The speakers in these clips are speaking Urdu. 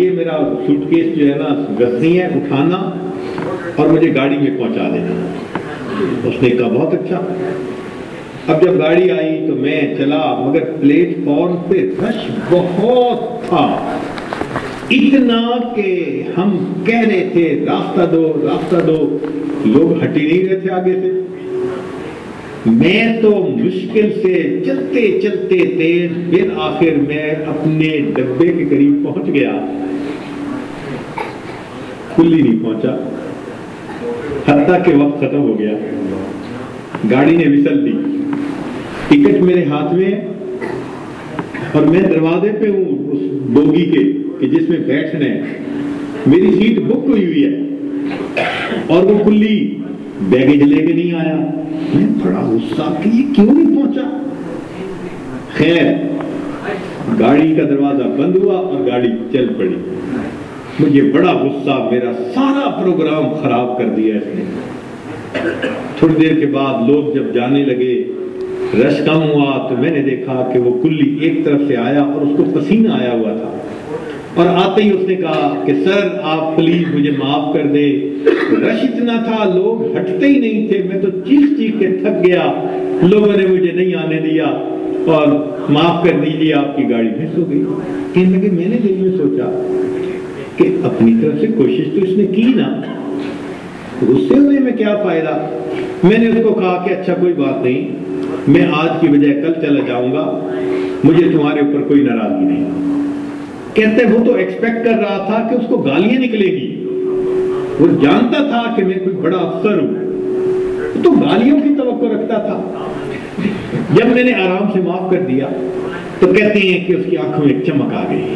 یہ میرا سوٹ کیس جو ہے نا غزنی ہے، اٹھانا اور مجھے گاڑی میں پہنچا دینا۔ اس نے کہا بہت اچھا۔ اب جب گاڑی آئی تو میں چلا، مگر پلیٹ فارم پہ رش بہت تھا، اتنا کہ ہم کہہ رہے تھے راستہ دو راستہ دو، لوگ ہٹ ہی نہیں رہے تھے آگے سے۔ میں تو مشکل سے چلتے چلتے تیز، پھر آخر میں اپنے ڈبے کے قریب پہنچ گیا، کلی نہیں پہنچا، حتیٰ کہ وقت ختم ہو گیا۔ گاڑی نے وسل دی، ٹکٹ میرے ہاتھ میں اور میں دروازے پہ ہوں اس بوگی کے کہ جس میں بیٹھنا ہے، میری سیٹ بک ہوئی ہے اور وہ کلی بیگیج لے کے نہیں آیا۔ میں بڑا غصہ کہ یہ کیوں نہیں پہنچا۔ خیر گاڑی کا دروازہ بند ہوا اور گاڑی چل پڑی۔ مجھے بڑا غصہ، میرا سارا پروگرام خراب کر دیا اس نے۔ تھوڑی دیر کے بعد لوگ جب جانے لگے، رش کم ہوا، تو میں نے دیکھا کہ وہ کلی ایک طرف سے آیا اور اس کو پسینہ آیا ہوا تھا، اور آتے ہی اس نے کہا کہ سر آپ پلیز مجھے معاف کر دے، رش اتنا تھا لوگ ہٹتے ہی نہیں تھے، میں تو چیخ چیخ کے تھک گیا، لوگوں نے مجھے نہیں آنے دیا، اور معاف کر دیجیے آپ کی گاڑی مس ہو گئی۔ کہنے لگے میں نے دل میں سوچا کہ اپنی طرف سے کوشش تو اس نے کی نا، غصے ہونے میں کیا فائدہ۔ میں نے اس کو کہا کہ اچھا کوئی بات نہیں، میں آج کی بجائے کل چلا جاؤں گا، مجھے تمہارے اوپر کوئی ناراضگی نہیں۔ کہتے وہ تو ایکسپیکٹ کر رہا تھا کہ اس کو گالیاں نکلے گی، وہ جانتا تھا کہ میں کوئی بڑا افسر ہوں، تو گالیوں کی توقع رکھتا تھا۔ جب میں نے آرام سے معاف کر دیا تو کہتے ہیں کہ اس کی آنکھوں میں چمک آ گئی،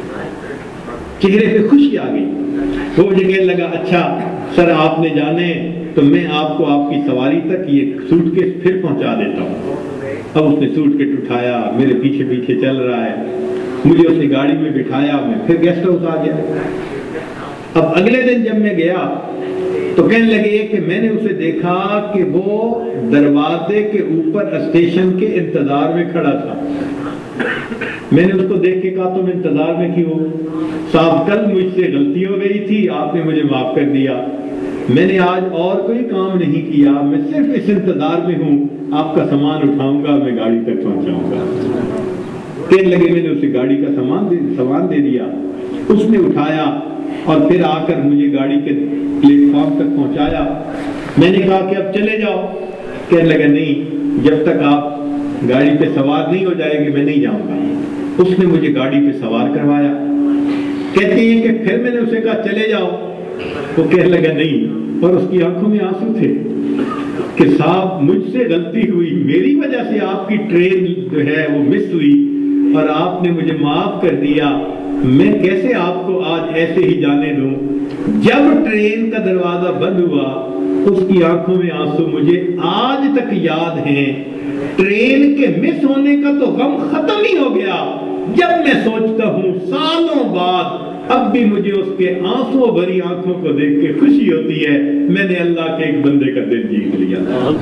چہرے پہ خوشی آ گئی۔ وہ مجھے کہنے لگا اچھا سر آپ نے جانے تو میں آپ کو آپ کی سواری تک یہ سوٹ کیس پھر پہنچا دیتا ہوں۔ اب اس نے سوٹ کیس اٹھایا، میرے پیچھے پیچھے چل رہا ہے، مجھے اس نے گاڑی میں بٹھایا، میں پھر گیسٹ ہاؤس آ گیا۔ اب اگلے دن جب میں گیا تو کہنے لگے کہ میں نے اسے دیکھا کہ وہ دروازے کے اوپر اسٹیشن کے انتظار میں کھڑا تھا۔ میں نے اس کو دیکھ کے کہا تم انتظار میں کیوں؟ صاحب کل مجھ سے غلطی ہو گئی تھی، آپ نے مجھے معاف کر دیا، میں نے آج اور کوئی کام نہیں کیا، میں صرف اس انتظار میں ہوں، آپ کا سامان اٹھاؤں گا، میں گاڑی تک پہنچاؤں گا۔ کہنے لگے میں نے اسے گاڑی کا سامان دے دیا، اس نے اٹھایا اور پھر آ کر مجھے گاڑی کے پلیٹ فارم تک پہنچایا۔ میں نے کہا کہ اب چلے جاؤ۔ کہنے لگا نہیں، جب تک آپ گاڑی پہ سوار نہیں ہو جائے گی میں نہیں جاؤں گا۔ اس نے مجھے گاڑی پہ سوار کروایا۔ کہتے ہیں کہ پھر میں نے اسے کہا چلے جاؤ، وہ کہنے لگا نہیں، اور اس کی آنکھوں میں آنسو تھے کہ صاحب مجھ سے غلطی ہوئی، میری وجہ سے آپ کی ٹرین جو ہے وہ مس ہوئی اور آپ نے مجھے معاف کر دیا، میں کیسے آپ کو آج ایسے ہی جانے دوں۔ جب ٹرین کا دروازہ بند ہوا اس کی آنکھوں میں آنسو مجھے آج تک یاد ہیں۔ ٹرین کے مس ہونے کا تو غم ختم ہی ہو گیا، جب میں سوچتا ہوں سالوں بعد اب بھی مجھے اس کے آنسو بھری آنکھوں کو دیکھ کے خوشی ہوتی ہے میں نے اللہ کے ایک بندے کا دل جیت لیا۔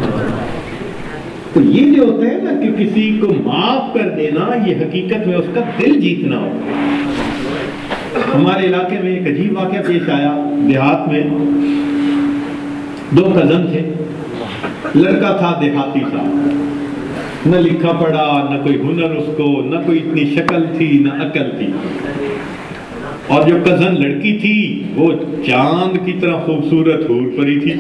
تو یہ جو ہوتا ہے نا کہ کسی کو معاف کر دینا، یہ حقیقت میں اس کا دل جیتنا ہو۔ ہمارے علاقے میں ایک عجیب واقعہ پیش آیا، دیہات میں دو کزن تھے، لڑکا تھا دیہاتی تھا، نہ لکھا پڑھا، نہ کوئی ہنر اس کو، نہ کوئی اتنی شکل تھی نہ عقل تھی، اور جو کزن لڑکی تھی وہ چاند کی طرح خوبصورت حور پری تھی۔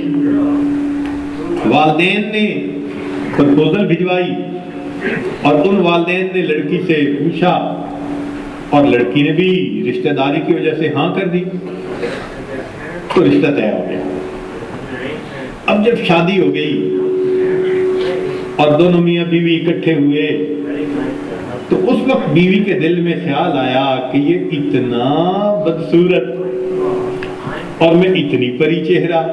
والدین نے پرپوزل بھجوائی اور ان والدین نے لڑکی سے پوچھا اور لڑکی نے بھی رشتہ داری کی وجہ سے ہاں کر دی، تو رشتہ طے ہو گیا۔ اب جب شادی ہو گئی اور دونوں میاں بیوی اکٹھے ہوئے تو اس وقت بیوی کے دل میں خیال آیا کہ یہ اتنا بدصورت اور میں اتنی پری چہرہ،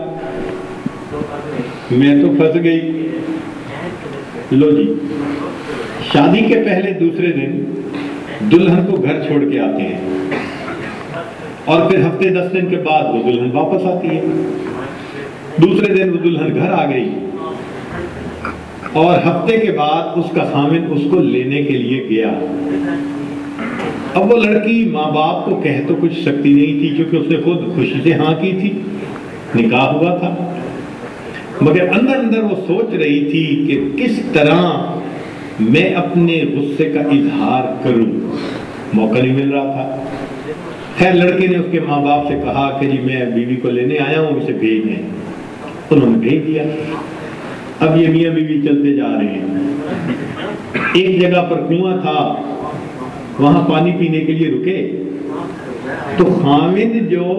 میں تو پھنس گئی۔ لو جی، شادی کے پہلے دوسرے دن دلہن کو گھر چھوڑ کے آتے ہیں اور پھر ہفتے 10 دن کے بعد وہ دلہن واپس آتی ہے۔ دوسرے دن وہ دلہن گھر آ گئی اور ہفتے کے بعد اس کا خامن اس کو لینے کے لیے گیا۔ اب وہ لڑکی ماں باپ کو کہہ تو کچھ سکتی نہیں تھی کیونکہ اس نے خود خوشی سے ہاں کی تھی، نکاح ہوا تھا، مگر اندر اندر وہ سوچ رہی تھی کہ کس طرح میں اپنے غصے کا اظہار کروں، موقع نہیں مل رہا تھا۔ خیر لڑکے نے اس کے ماں باپ سے کہا کہ جی میں بیوی کو لینے آیا ہوں، اسے بھیج دیں۔ انہوں نے بھیج دیا۔ اب یہ میاں بیوی چلتے جا رہے ہیں، ایک جگہ پر کنواں تھا، وہاں پانی پینے کے لیے رکے تو خامد جو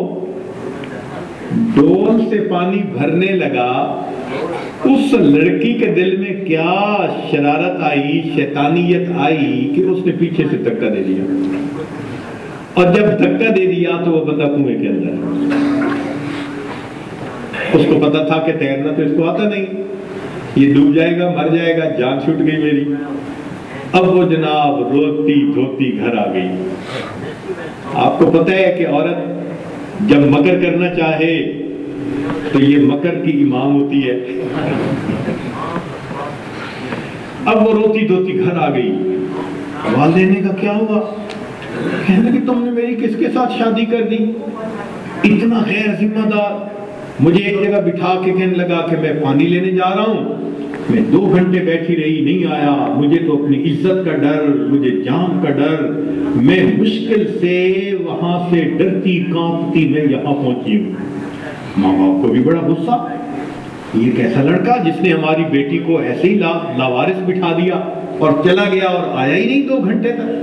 ڈول سے پانی بھرنے لگا، اس لڑکی کے دل میں کیا شرارت آئی، شیطانیت آئی کہ اس نے پیچھے سے دھکا دے دیا، اور جب دھکا دے دیا تو وہ بندہ کنویں کے اندر۔ اس کو پتا تھا کہ تیرنا تو اس کو آتا نہیں، یہ ڈوب جائے گا، مر جائے گا، جان چھوٹ گئی میری۔ اب وہ جناب روتی دھوتی گھر آ گئی۔ آپ کو پتہ ہے کہ عورت جب مکر کرنا چاہے تو یہ مکر کی امام ہوتی ہے۔ اب وہ روتی دھوتی گھر آ گئی۔ والدین نے کہا کیا ہوا؟ کہنے کہ تم نے میری کس کے ساتھ شادی کر دی، اتنا غیر ذمہ دار۔ مجھے ایک جگہ بٹھا کے کہنے لگا کہ میں پانی لینے جا رہا ہوں، میں 2 گھنٹے بیٹھی رہی، نہیں آیا۔ مجھے تو اپنی عزت کا ڈر، مجھے جان کا ڈر، میں مشکل سے وہاں سے ڈرتی کانپتی میں یہاں پہنچی ہوں۔ ماں باپ کو بھی بڑا غصہ، یہ کیسا لڑکا جس نے ہماری بیٹی کو ایسے ہی لاوارث بٹھا دیا اور چلا گیا اور آیا ہی نہیں 2 گھنٹے تک۔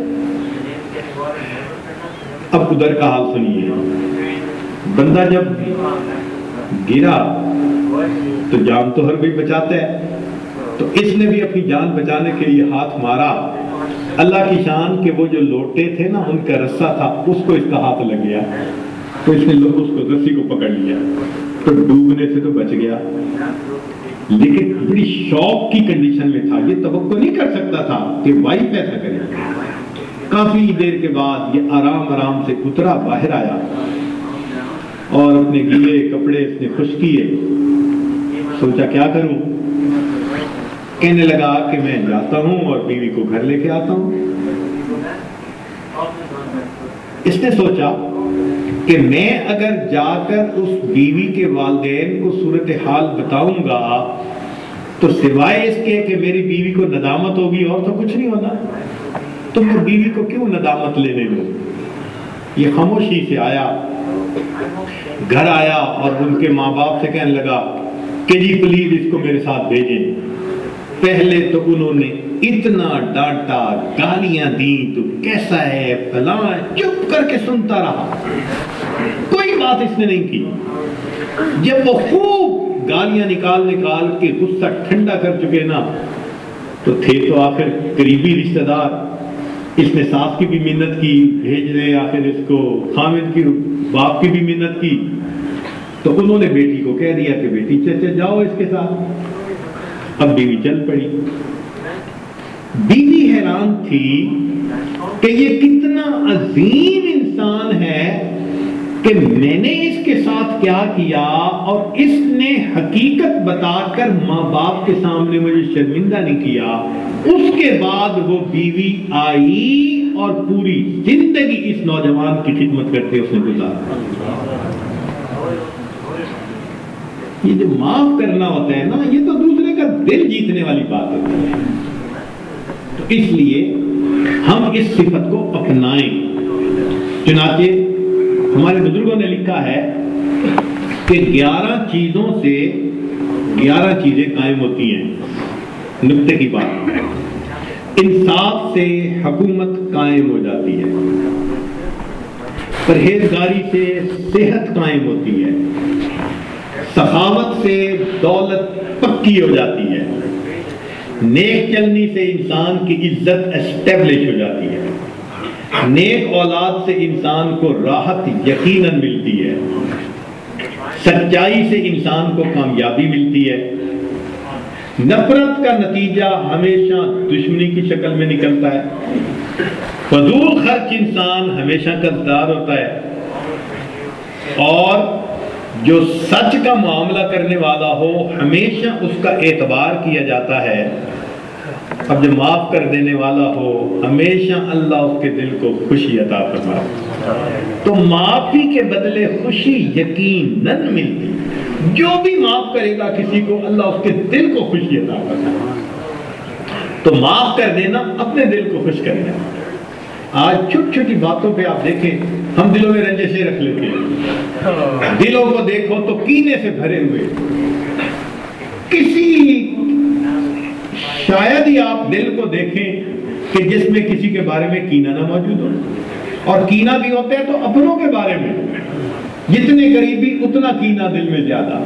اب ادھر کا حال سنیے، بندہ جب گرا تو جان تو ہر کوئی بچاتا ہے، تو اس نے بھی اپنی جان بچانے کے لیے ہاتھ مارا۔ اللہ کی شان کہ وہ جو لوٹے تھے نا، ان کا رسہ تھا، اس کو اس کا ہاتھ لگ گیا تو اس نے اس کو رسی کو پکڑ لیا تو ڈوبنے سے تو بچ گیا، لیکن بڑی شوق کی کنڈیشن میں تھا، یہ توقع نہیں کر سکتا تھا کہ وائف ایسا کرے۔ کافی دیر کے بعد یہ آرام آرام سے اترا، باہر آیا اور اپنے گیلے کپڑے اس نے خشک کیے، سوچا کیا کروں۔ کہنے لگا کہ میں جاتا ہوں اور بیوی کو گھر لے کے آتا ہوں۔ اس نے سوچا کہ میں اگر جا کر اس بیوی کے والدین کو صورتحال بتاؤں گا تو سوائے اس کے کہ میری بیوی کو ندامت ہوگی اور تو کچھ نہیں ہونا، تو میں بیوی کو کیوں ندامت لینے دوں۔ یہ خاموشی سے آیا، گھر آیا اور ان کے ماں باپ سے کہنے لگا کہ جی پلیز اس کو میرے ساتھ بھیجیں۔ پہلے تو انہوں نے اتنا ڈانٹا، گالیاں دیں، تو کیسا ہے فلاں، چپ کر کے سنتا رہا، کوئی بات اس نے نہیں کی۔ جب وہ خوب گالیاں نکال کے غصہ ٹھنڈا کر چکے نا، تو تھے تو آخر قریبی رشتہ دار، اس نے ساس کی بھی منت کی بھیج دے، آخر اس کو خامد کی باپ کی بھی منت کی، تو انہوں نے بیٹی کو کہہ دیا کہ بیٹی چچا جاؤ اس کے ساتھ۔ اب بیوی چل پڑی۔ بیوی حیران تھی کہ یہ کتنا عظیم انسان ہے کہ میں نے اس کے ساتھ کیا کیا، اور اس نے حقیقت بتا کر ماں باپ کے سامنے مجھے شرمندہ نہیں کیا۔ اس کے بعد وہ بیوی آئی اور پوری زندگی اس نوجوان کی خدمت کرتے اس نے گزارا۔ یہ جو معاف کرنا ہوتا ہے نا، یہ تو دوسرے کا دل جیتنے والی بات ہوتی ہے۔ تو اس لیے ہم اس صفت کو اپنائیں۔ چنانچہ ہمارے بزرگوں نے لکھا ہے کہ 11 چیزوں سے 11 چیزیں قائم ہوتی ہیں۔ نقطے کی بات، انصاف سے حکومت قائم ہو جاتی ہے، پرہیزگاری سے صحت قائم ہوتی ہے، سخاوت سے دولت پکی ہو جاتی ہے، نیک چلنی سے انسان کی عزت اسٹیبلش ہو جاتی ہے، نیک اولاد سے انسان کو راحت یقیناً ملتی ہے، سچائی سے انسان کو کامیابی ملتی ہے، نفرت کا نتیجہ ہمیشہ دشمنی کی شکل میں نکلتا ہے، فضول خرچ انسان ہمیشہ قرضدار ہوتا ہے، اور جو سچ کا معاملہ کرنے والا ہو ہمیشہ اس کا اعتبار کیا جاتا ہے۔ اب جو معاف کر دینے والا ہو ہمیشہ اللہ اس کے دل کو خوشی عطا فرمائے۔ تو معافی کے بدلے خوشی یقیناً ملتی، جو بھی معاف کرے گا کسی کو اللہ اس کے دل کو خوشی عطا فرمائے۔ تو معاف کر دینا اپنے دل کو خوش کرنا۔ آج چھوٹی چھوٹی باتوں پہ آپ دیکھیں ہم دلوں میں رنجشیں رکھ لیتے ہیں، دلوں کو دیکھو تو کینے سے بھرے ہوئے، کسی شاید ہی آپ دل کو دیکھیں کہ جس میں کسی کے بارے میں کینہ نہ موجود ہو، اور کینہ بھی ہوتا ہے تو اپنوں کے بارے میں، جتنے قریبی اتنا کینہ دل میں زیادہ۔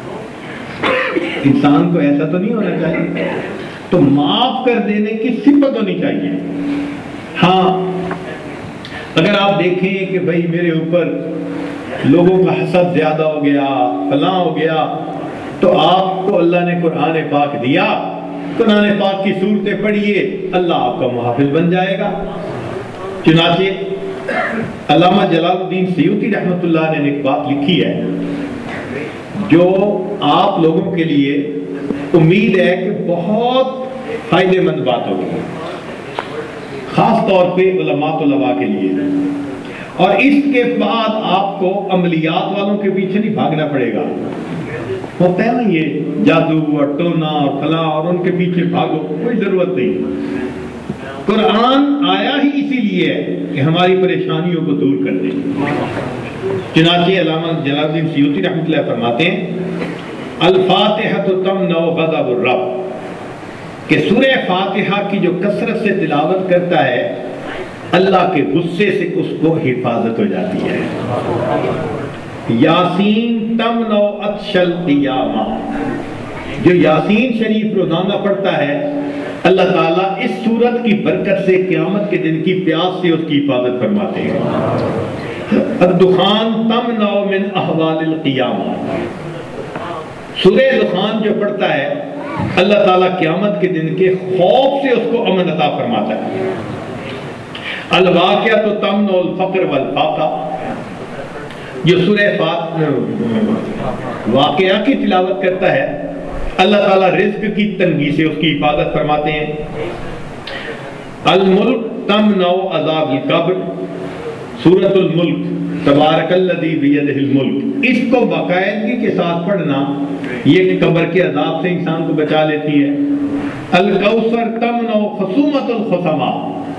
انسان کو ایسا تو نہیں ہونا چاہیے، تو معاف کر دینے کی صفت ہونی چاہیے۔ ہاں اگر آپ دیکھیں کہ بھئی میرے اوپر لوگوں کا حسد زیادہ ہو گیا، فلاں ہو گیا، تو آپ کو اللہ نے قرآن پاک دیا، قرآن پاک کی صورتیں پڑھیے، اللہ آپ کا محافظ بن جائے گا۔ چنانچہ علامہ جلال الدین سیوطی رحمۃ اللہ نے ایک بات لکھی ہے جو آپ لوگوں کے لیے امید ہے کہ بہت فائدے مند بات ہوگی، خاص طور پہ علماء طلباء کے لیے، اور اس کے بعد آپ کو عملیات والوں کے پیچھے نہیں بھاگنا پڑے گا۔ ہوتا ہے نا یہ جادو اور ٹونا اور فلاں اور ان کے پیچھے بھاگو، کوئی ضرورت نہیں۔ قرآن آیا ہی اسی لیے ہے کہ ہماری پریشانیوں کو دور کر دے۔ چنانچہ علامہ جلال الدین سیوطی رحمۃ اللہ فرماتے ہیں الفاتحہ تمنع غضب الرب، کہ سورہ فاتحہ کی جو کثرت سے تلاوت کرتا ہے اللہ کے غصے سے اس کو حفاظت ہو جاتی ہے۔ یاسین تمنع عطش القیامہ، جو یاسین شریف روزانہ پڑھتا ہے اللہ تعالیٰ اس سورت کی برکت سے قیامت کے دن کی پیاس سے اس کی حفاظت فرماتے ہیں۔ الدخان تمنع من احوال القیامہ، سورہ دخان جو پڑھتا ہے اللہ تعالیٰ قیامت کے دن کے خوف سے اس کو امن عطا فرماتا ہے۔ الواقعہ تمنع الفقر والفاقہ، جو سورہ واقعہ کی تلاوت کرتا ہے اللہ تعالیٰ رزق کی تنگی سے اس کی حفاظت فرماتے ہیں۔ الملک تمنع عذاب القبر، سورۃ الملک تبارک الذی بیدہ الملک، اس کو باقاعدگی کے ساتھ پڑھنا یہ قبر کے عذاب سے انسان کو بچا لیتی ہے۔ الکوثر تمنع خصومۃ الخصماء،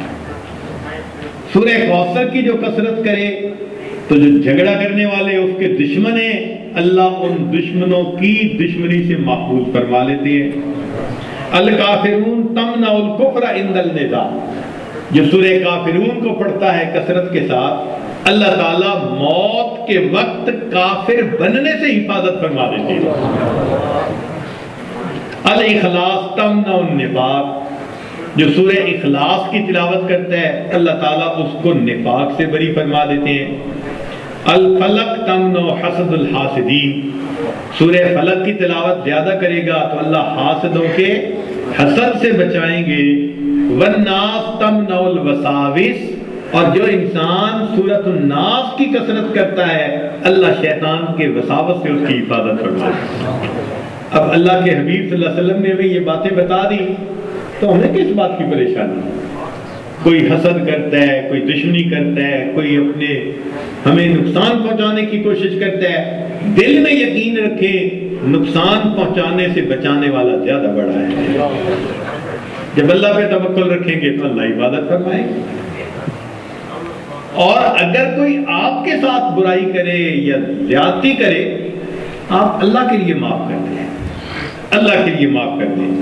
سورہ کوثر کی جو کثرت کرے تو جو جھگڑا کرنے والے اس کے دشمن ہیں اللہ ان دشمنوں کی دشمنی سے محفوظ فرما لیتے ہیں۔ الکافرون تمنع الکفر عند النزاع، جو سورہ کافرون کو پڑھتا ہے کثرت کے ساتھ اللہ تعالیٰ موت کے وقت کافر بننے سے حفاظت فرما دیتے ہیں۔ الاخلاص تمنع النفاق، جو سورہ اخلاص کی تلاوت کرتا ہے اللہ تعالیٰ اس کو نفاق سے بری فرما دیتے ہیں۔ الفلق تمنع حسد الحاسدین، سورہ فلق کی تلاوت زیادہ کرے گا تو اللہ حاسدوں کے حسد سے بچائیں گے۔ والناس تمنع الوساوس، اور جو انسان سورۃ الناس کی کثرت کرتا ہے اللہ شیطان کے وساوس سے اس کی حفاظت فرمائے۔ اب اللہ کے حبیب صلی اللہ علیہ وسلم نے بھی یہ باتیں بتا دی تو ہمیں کس بات کی پریشانی؟ کوئی حسد کرتا ہے، کوئی دشمنی کرتا ہے، کوئی اپنے ہمیں نقصان پہنچانے کی کوشش کرتا ہے، دل میں یقین رکھیں نقصان پہنچانے سے بچانے والا زیادہ بڑا ہے۔ جب اللہ پہ توکل رکھیں گے تو اللہ حفاظت فرمائے گا۔ اور اگر کوئی آپ کے ساتھ برائی کرے یا زیادتی کرے آپ اللہ کے لیے معاف کر دیں، اللہ کے لیے معاف کر دیں۔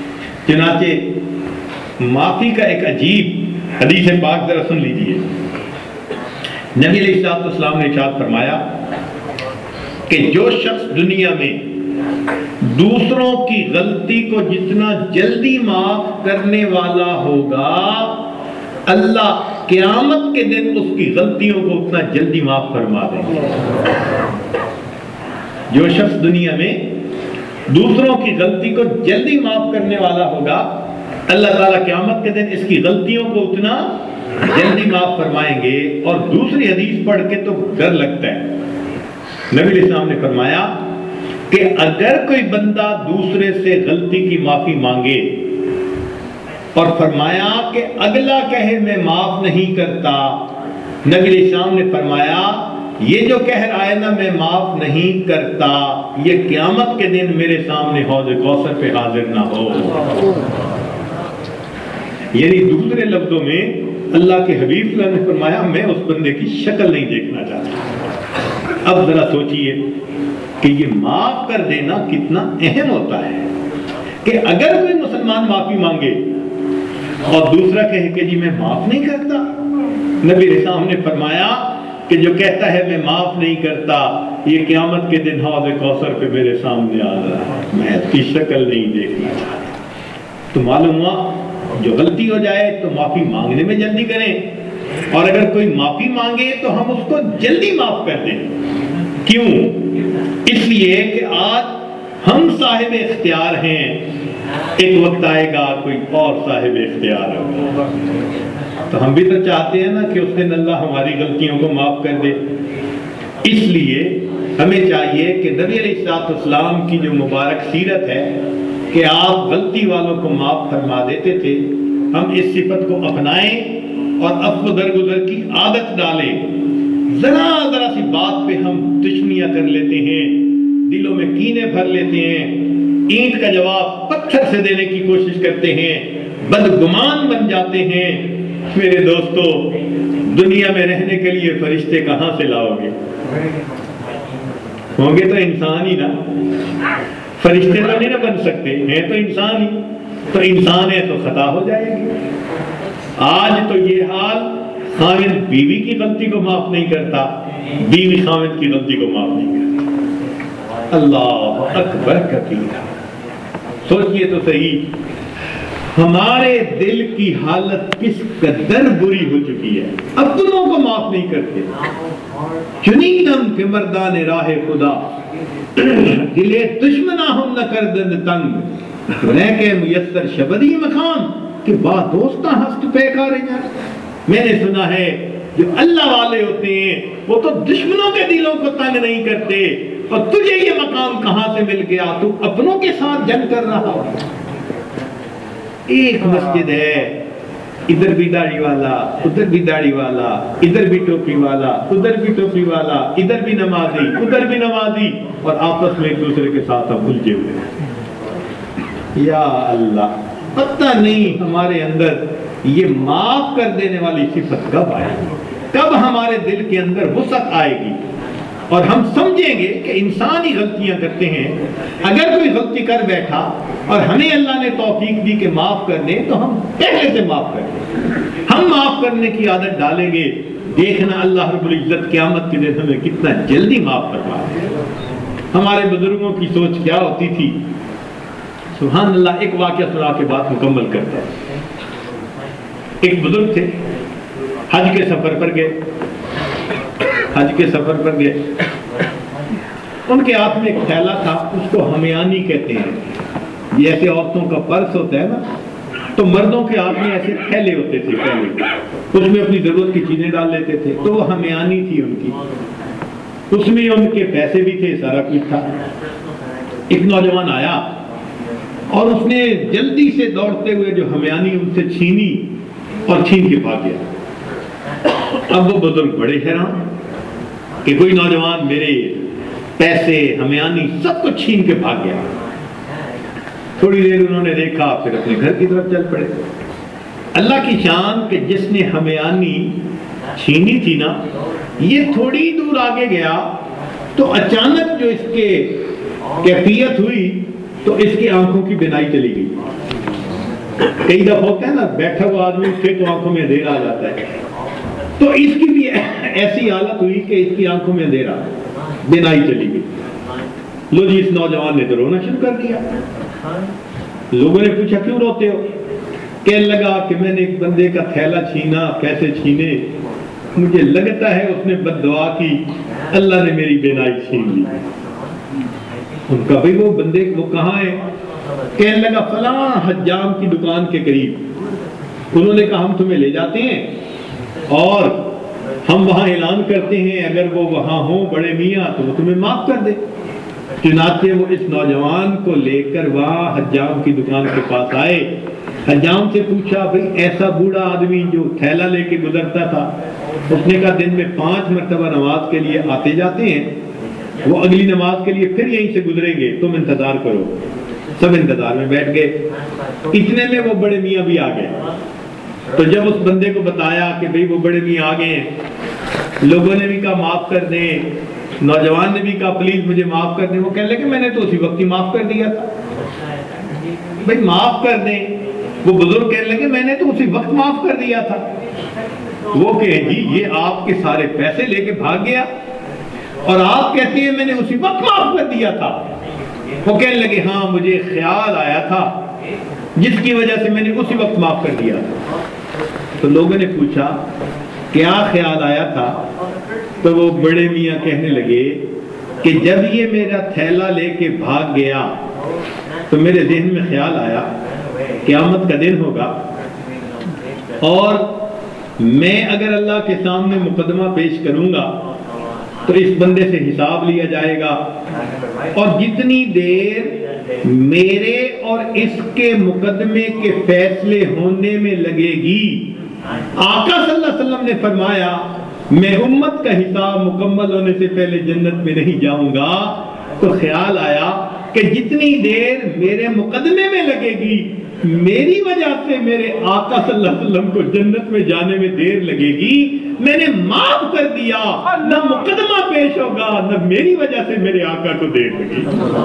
چنانچہ معافی کا ایک عجیب حدیث پاک ذرا سن لیجئے۔ نبی علیہ الصلوۃ والسلام نے ارشاد فرمایا کہ جو شخص دنیا میں دوسروں کی غلطی کو جتنا جلدی معاف کرنے والا ہوگا اللہ قیامت کے دن اس کی غلطیوں کو اتنا جلدی معاف فرما دیں گے۔ جو شخص دنیا میں دوسروں کی غلطی کو جلدی معاف کرنے والا ہوگا اللہ تعالیٰ قیامت کے دن اس کی غلطیوں کو اتنا جلدی معاف فرمائیں گے۔ اور دوسری حدیث پڑھ کے تو ڈر لگتا ہے، نبی علیہ السلام نے فرمایا کہ اگر کوئی بندہ دوسرے سے غلطی کی معافی مانگے اور فرمایا کہ اگلا کہے میں معاف نہیں کرتا، نبی علیہ السلام نے فرمایا یہ جو کہہ رہا ہے نا میں معاف نہیں کرتا، یہ قیامت کے دن میرے سامنے حوض کوثر پہ حاضر نہ ہو۔ یعنی دوسرے لفظوں میں اللہ کے حبیب صلی اللہ علیہ وسلم نے فرمایا میں اس بندے کی شکل نہیں دیکھنا چاہتا۔ اب ذرا سوچئے کہ یہ معاف کر دینا کتنا اہم ہوتا ہے کہ اگر کوئی مسلمان معافی مانگے اور دوسرا کہے کہ جی میں معاف نہیں کرتا، نبی علیہ السلام نے فرمایا کہ جو کہتا ہے میں معاف نہیں کرتا یہ قیامت کے دن حوض کوثر پہ میرے سامنے آ رہا ہے، میں اس کی شکل نہیں دیکھنا چاہتا۔ تو معلوم ہوا جو غلطی ہو جائے تو معافی مانگنے میں جلدی کریں، اور اگر کوئی معافی مانگے تو ہم اس کو جلدی معاف کر دیں۔ کیوں؟ اس لیے کہ آج ہم صاحب اختیار ہیں، ایک وقت آئے گا کوئی اور صاحب اختیار ہوگا۔ تو ہم بھی تو چاہتے ہیں نا کہ اس دن اللہ ہماری غلطیوں کو معاف کر دے۔ اس لیے ہمیں چاہیے کہ نبی علیہ السلام کی جو مبارک سیرت ہے کہ آپ غلطی والوں کو معاف فرما دیتے تھے، ہم اس صفت کو اپنائیں اور عفو درگزر کی عادت ڈالیں۔ ذرا ذرا سی بات پہ ہم دشمنیاں کر لیتے ہیں، دلوں میں کینے بھر لیتے ہیں، اینٹ کا جواب پتھر سے دینے کی کوشش کرتے ہیں، بدگمان بن جاتے ہیں۔ میرے دوستو، دنیا میں رہنے کے لیے فرشتے کہاں سے لاؤ گے؟ ہوں گے تو انسان ہی نا، فرشتے تو نہیں نہ بن سکتے، ہیں تو انسان ہی، تو انسان ہے تو خطا ہو جائے گی۔ آج تو یہ حال، خاوند بیوی کی غلطی کو معاف نہیں کرتا، بیوی خاوند کی غلطی کو معاف نہیں کرتی۔ اللہ اکبر کبیرہ۔ سوچئے تو صحیح ہمارے دل کی حالت کس قدر بری ہو چکی ہے، اپنوں کو معاف نہیں کرتے۔ چنیدم کے مردان راہ خدا، دلے دشمنا ہم نہ کردن تنگ، رہ کے میسر شبدی مقام کہ با دوستہ ہست پیکارے جائے۔ میں نے سنا ہے جو اللہ والے ہوتے ہیں وہ تو دشمنوں کے دلوں کو تنگ نہیں کرتے، اور تجھے یہ مقام کہاں سے مل گیا؟ تو اپنوں کے ساتھ جنگ کر رہا ہو۔ ایک مسجد ہے، ادھر بھی داڑھی والا، ادھر بھی داڑھی والا، ادھر بھی ٹوپی والا، ادھر بھی ٹوپی والا، ادھر بھی نمازی، ادھر بھی نمازی، اور آپس میں ایک دوسرے کے ساتھ اب الجھے ہوئے ہیں۔ یا اللہ، پتہ نہیں ہمارے اندر یہ معاف کر دینے والی صفت کب آئے گی، کب ہمارے دل کے اندر وسعت آئے گی، اور ہم سمجھیں گے کہ انسان ہی غلطیاں کرتے ہیں۔ اگر کوئی غلطی کر بیٹھا اور ہمیں اللہ نے توفیق دی کہ معاف کر دیں تو ہم پہلے سے معاف کر دیں، ہم معاف کرنے کی عادت ڈالیں گے۔ دیکھنا اللہ رب العزت قیامت کے دن ہمیں کتنا جلدی معاف کروا دے۔ ہمارے بزرگوں کی سوچ کیا ہوتی تھی، سبحان اللہ۔ ایک واقعہ سنا کے بات مکمل کرتا ہے۔ ایک بزرگ تھے، حج کے سفر پر گئے، ان کے ہاتھ میں ایک تھیلا تھا، اس کو ہمیانی کہتے ہیں، یہ ایسے عورتوں کا پرس ہوتا ہے نا، تو مردوں کے ہاتھ میں ایسے تھیلے ہوتے تھے پہلے، اس میں اپنی ضرورت کی چیزیں ڈال لیتے تھے، تو وہ ہمیانی تھی ان کی، اس میں ان کے پیسے بھی تھے، سارا کچھ تھا۔ ایک نوجوان آیا اور اس نے جلدی سے دوڑتے ہوئے جو ہمیانی ان سے چھینی اور چھین کے بھاگ گیا۔ اب وہ بزرگ بڑے حیران کہ کوئی نوجوان میرے پیسے، ہمیانی سب کچھ چھین کے بھاگ گیا۔ تھوڑی دیر انہوں نے دیکھا، پھر اپنے گھر کی طرف چل پڑے۔ اللہ کی شان کہ جس نے ہمیانی چھینی تھی نا، یہ تھوڑی دور آگے گیا تو اچانک جو اس کے کیفیت ہوئی تو اس کی آنکھوں کی بینائی چلی گئی۔ کئی دفعہ ہوتا ہے نا، بیٹھا ہوا آدمی اٹھے تو آنکھوں میں اندھیرا آ جاتا ہے، تو اس کی بھی ایسی حالت ہوئی کہ اس کی آنکھوں میں اندھیرا، بینائی چلی گئی۔ لو جی، اس نوجوان نے تو رونا شروع کر دیا۔ لوگوں نے پوچھا کیوں روتے ہو؟ کہنے لگا کہ میں نے ایک بندے کا تھیلا چھینا، پیسے چھینے، مجھے لگتا ہے اس نے بد دعا کی، اللہ نے میری بینائی چھین لی۔ ان کا بھئی وہ بندے وہ کہاں ہے؟ کہنے لگا فلاں حجام کی دکان کے قریب۔ انہوں نے کہا ہم تمہیں لے جاتے ہیں اور ہم وہاں اعلان کرتے ہیں، اگر وہ وہاں ہوں بڑے میاں تو وہ تمہیں معاف کر دے۔ چنانچہ وہ اس نوجوان کو لے کر وہاں حجام کی دکان کے پاس آئے حجام سے پوچھا بھئی ایسا بوڑھا آدمی جو تھیلا لے کے گزرتا تھا، اس نے کہا دن میں 5 مرتبہ نماز کے لیے آتے جاتے ہیں، وہ اگلی نماز کے لیے پھر یہیں سے گزریں گے، تم انتظار کرو۔ سب انتظار میں بیٹھ گئے۔ اتنے میں وہ بڑے میاں بھی آ گئے۔ تو جب اس بندے کو بتایا کہ بھئی وہ بڑے میاں آ گئے ہیں، لوگوں نے بھی کہا معاف کر دیں، نوجوان نے بھی کہا پلیز مجھے معاف کر دیں، وہ کہنے لگے میں نے تو اسی وقت ہی معاف کر دیا تھا۔ بھئی معاف کر دیں، وہ بزرگ کہنے لگے میں نے تو اسی وقت معاف کر دیا تھا۔ وہ کہیں جی یہ آپ کے سارے پیسے لے کے بھاگ گیا اور آپ کہتے ہیں میں نے اسی وقت معاف کر دیا تھا۔ وہ کہنے لگے ہاں مجھے خیال آیا تھا جس کی وجہ سے میں نے اسی وقت معاف کر دیا تھا۔ تو لوگوں نے پوچھا کیا خیال آیا تھا؟ تو وہ بڑے میاں کہنے لگے کہ جب یہ میرا تھیلا لے کے بھاگ گیا تو میرے ذہن میں خیال آیا قیامت کا دن ہوگا اور میں اگر اللہ کے سامنے مقدمہ پیش کروں گا تو اس بندے سے حساب لیا جائے گا، اور جتنی دیر میرے اور اس کے مقدمے کے فیصلے ہونے میں لگے گی، آقا صلی اللہ علیہ وسلم نے فرمایا میں امت کا حساب مکمل ہونے سے پہلے جنت میں نہیں جاؤں گا۔ تو خیال آیا کہ جتنی دیر میرے مقدمے میں لگے گی، میری وجہ سے میرے آقا صلی اللہ علیہ وسلم کو جنت میں جانے میں دیر لگے گی، میں نے معاف کر دیا، نہ مقدمہ پیش ہوگا نہ میری وجہ سے میرے آقا کو دیر لگے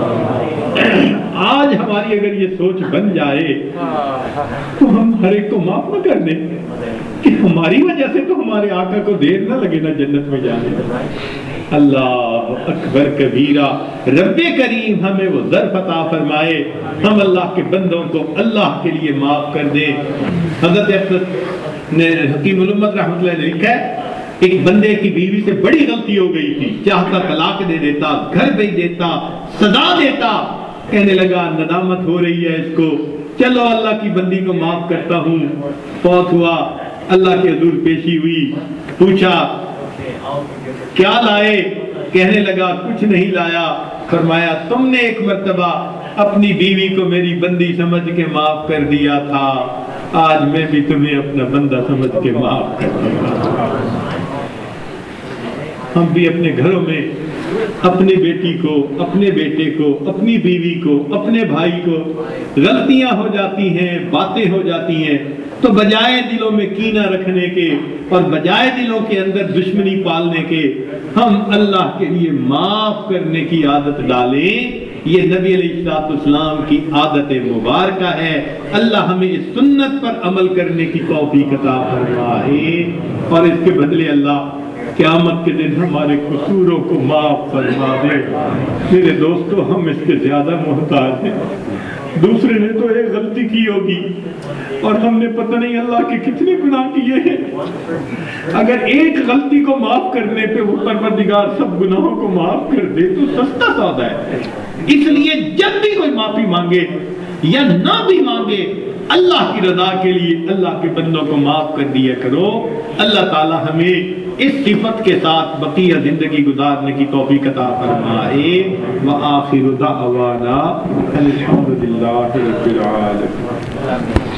گی۔ آج ہماری اگر یہ سوچ بن جائے تو ہم ہر ایک کو معاف نہ کر دیں کہ ہماری وجہ سے تو ہمارے آقا کو دیر نہ لگے نہ جنت میں جانے میں۔ اللہ اکبر کبیرہ۔ رب کریم ہمیں وہ ظرف عطا فرمائے، ہم اللہ کے بندوں کو اللہ کے لیے معاف کر دیں۔ حضرت احمد نے حکیم الامت رحمۃ اللہ علیہ لکھا ہے ایک بندے کی بیوی سے بڑی غلطی ہو گئی تھی، چاہتا طلاق دے دیتا، گھر بھیج دیتا، سزا دیتا، کہنے لگا ندامت ہو رہی ہے اس کو، چلو اللہ کی بندی کو معاف کرتا ہوں۔ فوت ہوا، اللہ کے حضور پیشی ہوئی، پوچھا کیا لائے؟ کہنے لگا کچھ نہیں لایا۔ فرمایا تم نے ایک مرتبہ اپنی بیوی کو میری بندی سمجھ کے معاف کر دیا تھا، آج میں بھی تمہیں اپنا بندہ سمجھ کے معاف کر دیا۔ ہم بھی اپنے گھروں میں اپنی بیٹی کو، اپنے بیٹے کو، اپنی بیوی کو، اپنے بھائی کو غلطیاں ہو جاتی ہیں، باتیں ہو جاتی ہیں، تو بجائے دلوں میں کینہ رکھنے کے اور بجائے دلوں کے اندر دشمنی پالنے کے، ہم اللہ کے لیے معاف کرنے کی عادت ڈالیں۔ یہ نبی علیہ السلام کی عادت مبارکہ ہے۔ اللہ ہمیں اس سنت پر عمل کرنے کی توفیق عطا فرمائے، اور اس کے بدلے اللہ قیامت کے دن ہمارے قصوروں کو معاف فرما دے۔ میرے دوستو، ہم اس کے زیادہ محتاج ہیں۔ دوسرے نے تو ایک غلطی کی ہوگی اور ہم نے پتہ نہیں اللہ کے کتنے گناہ کیے ہیں۔ اگر ایک غلطی کو معاف کرنے پہ وہ پروردگار سب گناہوں کو معاف کر دے تو سستا سودا ہے۔ اس لیے جب بھی کوئی معافی مانگے یا نہ بھی مانگے، اللہ کی رضا کے لیے اللہ کے بندوں کو معاف کر دیا کرو۔ اللہ تعالی ہمیں اس صفت کے ساتھ بقیہ زندگی گزارنے کی توفیق عطا فرمائے۔ وآخر دعوانا الحمدللہ رب العالمین۔